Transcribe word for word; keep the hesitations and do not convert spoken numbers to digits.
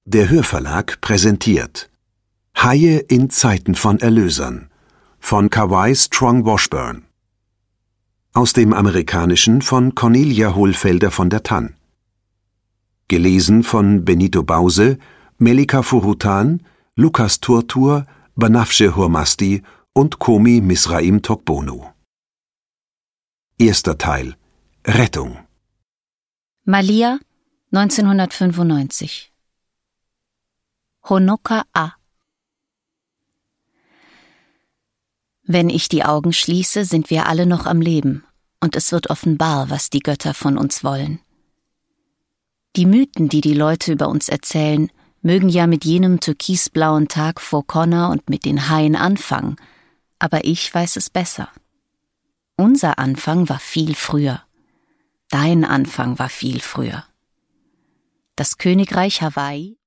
Der Hörverlag präsentiert Haie in Zeiten von Erlösern von Kawai Strong Washburn. Aus dem Amerikanischen von Cornelia Hohlfelder von der Tann. Gelesen von Benito Bause, Melika Furutan, Lukas Turtur, Banafshe Hurmasti und Komi Misraim Tokbono. Erster Teil. Rettung. Malia, neunzehnhundertfünfundneunzig. Honoka A. Wenn ich die Augen schließe, sind wir alle noch am Leben, und es wird offenbar, was die Götter von uns wollen. Die Mythen, die die Leute über uns erzählen, mögen ja mit jenem türkisblauen Tag vor Konna und mit den Haien anfangen, aber ich weiß es besser. Unser Anfang war viel früher. Dein Anfang war viel früher. Das Königreich Hawaii